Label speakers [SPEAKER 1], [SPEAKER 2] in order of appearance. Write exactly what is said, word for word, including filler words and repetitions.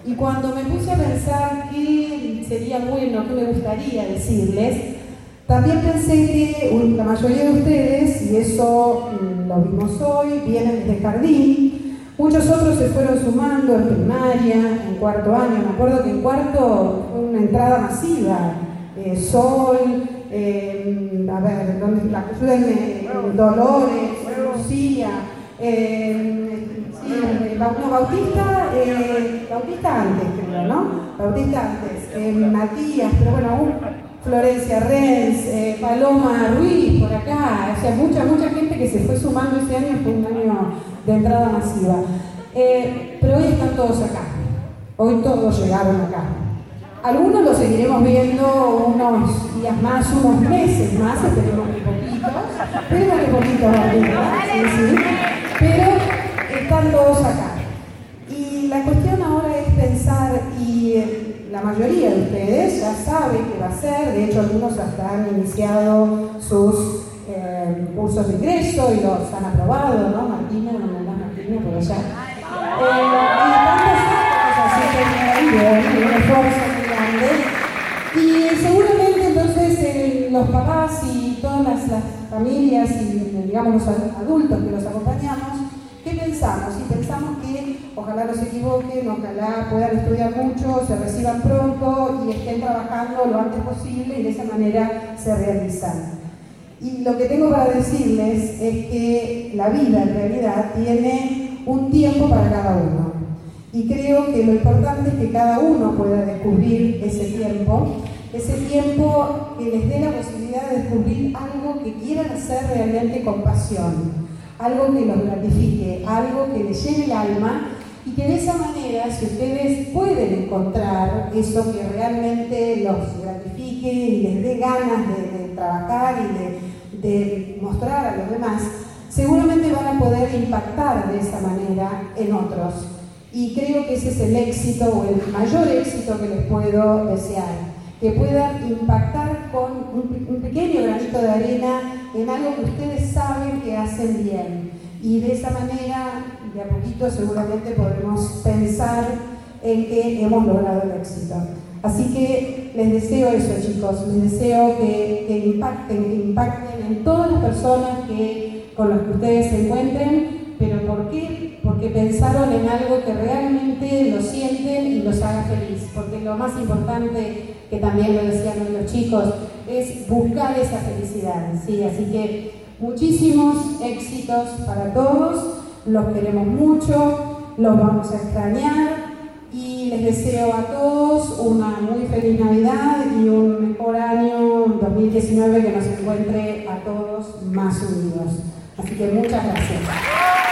[SPEAKER 1] Y cuando me puse a pensar qué sería bueno, qué me gustaría decirles, también pensé que la mayoría de ustedes, y eso lo vimos hoy, vienen desde jardín. Muchos otros se fueron sumando en primaria, en cuarto año. Me acuerdo que en cuarto fue una entrada masiva. Eh, Sol, eh, a ver, ¿dónde, la, ayúdenme, Dolores, Lucía, eh, sí, no, Bautista, eh, Bautista antes, creo, ¿no? Bautista antes, eh, Matías, pero bueno, aún Florencia Renz, eh, Paloma Ruiz por acá, o sea, mucha, mucha gente que se fue sumando este año, fue un año de entrada masiva. Eh, pero hoy están todos acá, hoy todos llegaron acá. Algunos los seguiremos viendo unos días más, unos meses más, esperemos que poquitos, esperemos que poquitos, sí, sí, pero están todos acá. Y la cuestión ahora es pensar, y eh, la mayoría de ustedes ya saben qué va a ser, de hecho algunos hasta han iniciado sus eh, cursos de ingreso y los han aprobado, ¿no? Martina, no me das Martina, por allá. Eh, y tantos otros, así que muy bien, un esfuerzo muy grande. Y seguramente entonces eh, los papás y todas las, las familias y digamos los adultos que los acompañamos, ¿qué pensamos? Y pensamos que ojalá no se equivoquen, ojalá puedan estudiar mucho, se reciban pronto y estén trabajando lo antes posible y de esa manera se realizan. Y lo que tengo para decirles es que la vida en realidad tiene un tiempo para cada uno. Y creo que lo importante es que cada uno pueda descubrir ese tiempo, ese tiempo que les dé la posibilidad de descubrir algo que quieran hacer realmente con pasión. Algo que los gratifique, algo que les llene el alma y que de esa manera, si ustedes pueden encontrar eso que realmente los gratifique y les dé ganas de, de trabajar y de, de mostrar a los demás, seguramente van a poder impactar de esa manera en otros. Y creo que ese es el éxito o el mayor éxito que les puedo desear. Que puedan impactar con un, un pequeño granito de arena en algo que ustedes saben que hacen bien. Y de esa manera, de a poquito seguramente podremos pensar en que hemos logrado el éxito. Así que les deseo eso, chicos, les deseo que, que impacten, que impacten en todas las personas que, con las que ustedes se encuentren. ¿Pero por qué? Porque pensaron en algo que realmente lo sienten y los haga feliz. Porque lo más importante, que también lo decían los chicos, es buscar esa felicidad, ¿sí? Así que muchísimos éxitos para todos, los queremos mucho, los vamos a extrañar y les deseo a todos una muy feliz Navidad y un mejor año dos mil diecinueve que nos encuentre a todos más unidos. Así que muchas gracias.